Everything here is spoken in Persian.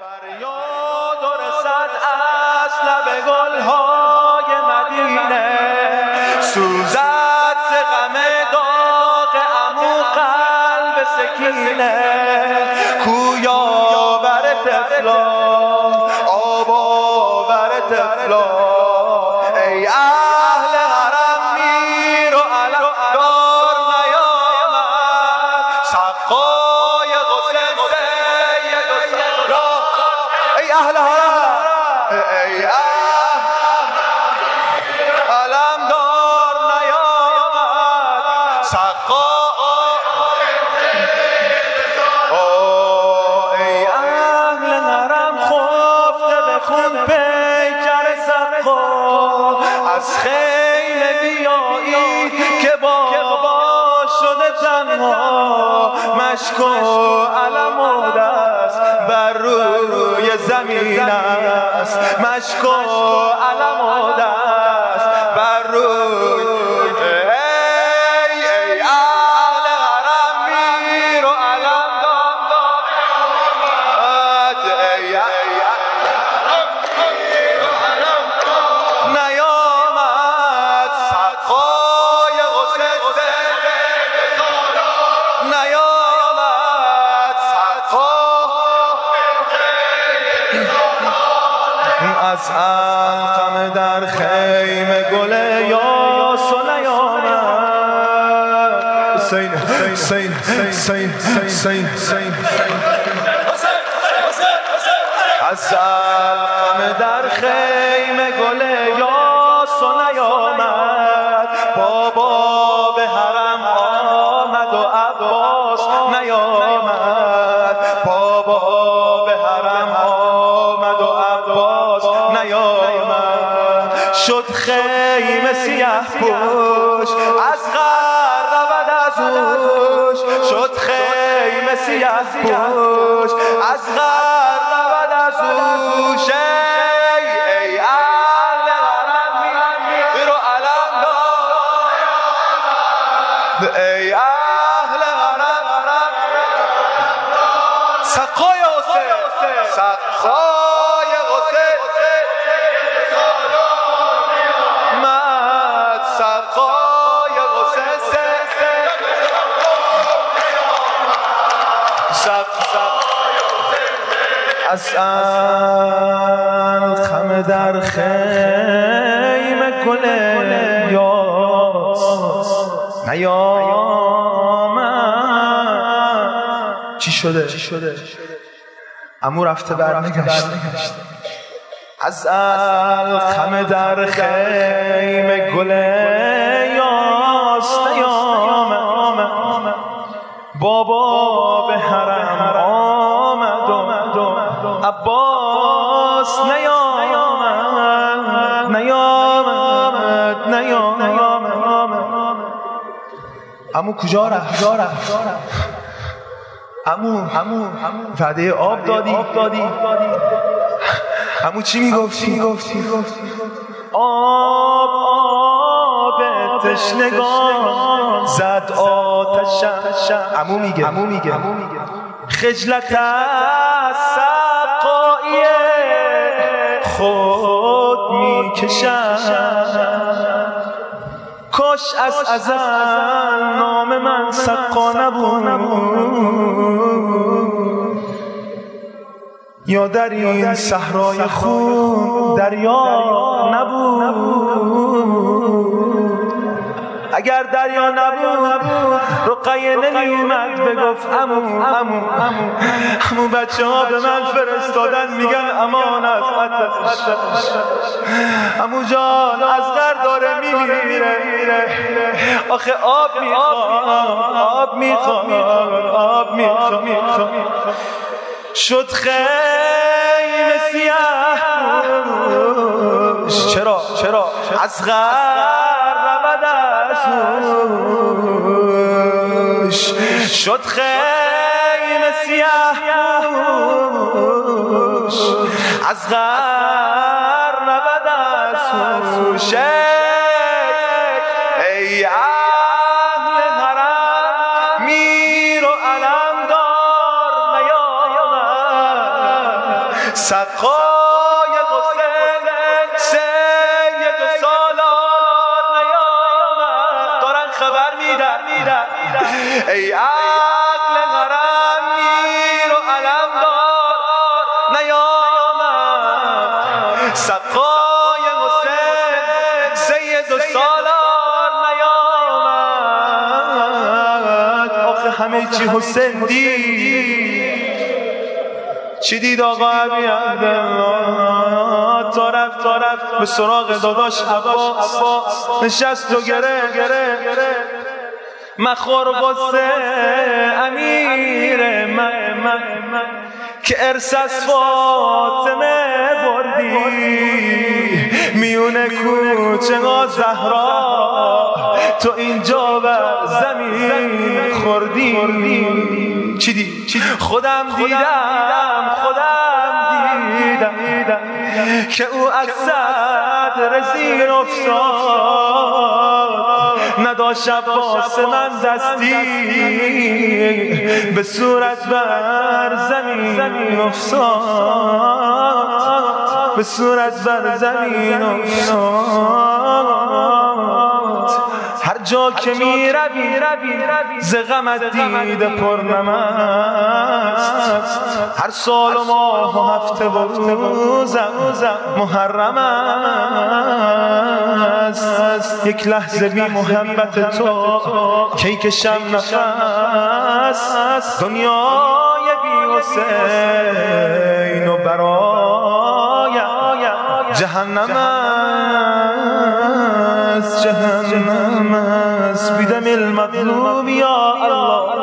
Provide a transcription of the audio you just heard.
فریاد و رسد از لب گلهای مدینه، سوزد ز غم داغ عمو قلب سکینه. کویا بر طفلا آب آور طفلا، ای اهل حرم میر و علم دار نیامد، سقای غسل سید و سهرا. ای اهل حرم، ای علم دار نیامد، سقا. ای اهل حرم خفته به خون پیکر سقا، از خیمه بیایید که بابا شده تنها، مشک و علم و دست بر روی زمین است، مشک و علم و دست بر روی. ای اهل حرم میر و علم دار نیامد، سقای غسل نیامد، سقا. از علقم در خیمه گل یاس نیامد. حسین حسین حسین حسین حسین. از علقم در خیمه گل یاس نیامد، بابا به حرم آمد و عباس نیامد، بابا به حرم آمد و عباس نیامد. شد خیمه سیاه پوش از غر رود از اوش، شد خیمه سیاه پوش از غر رود از اوش. ای اهل حرم میر و علم دار، ای اهل حرم سقای حسین، سقای حسین مد، سقای حسین از علقم در خیمه گل یاس نیامد. چی شده؟ عمو رفته برنگشت. از علقم در خیمه گل یاس نیامد، بابا به حرم آمد و عباس نیامد. عمو کجا رفت؟ عمو وعده آب دادی؟ عمو چی میگفتی؟ آب تشنگان زد آتشم. عمو میگه خجلت از سقایی خود میکشم، کاش از ازل نام من سقا نبود، یا در این صحرای خون دریا نبود. اگر دریا نبود رقیه نمیومد بگفت عمو بچه ها به من فرستادن میگن امانت. عمو جان از غر داره میمیره، آخه آب میخواد. شد خیمه سیاه پوش، چرا از غر رود از اوش، شد خیمه سیاه پوش از غر رود از اوش. ای اهل حرم میر و علم دار نیامد، سقای حسین سید سالار نیامد دارن خبر میدن ای عقل حرم میر و علمدار نیامد سقای حسین سید سالار نیامد آخه همه چی حسین دید چی دید آقا ابی عبدالله تا رفت به سراغ داداش عباس نشست و گره مخور غصه امیر من که ارث از فاطمه بردی میونه کوچه ها زهرا تو اینجا و زمین خوردی چی دی؟ خودم دیدم که او از صدر زیر افتاد نداشت عباس من دستی به صورت بر زمین افتاد به صورت بر زمین افتاد هر جا که می روی ز غمت دیده پرنمست هر سال و ماه و هفته و روزم محرم است یک لحظه بی محبت تو کی کشم نفس دنیای بی حسین و برای جهنم است بیدم المظلوم یا الله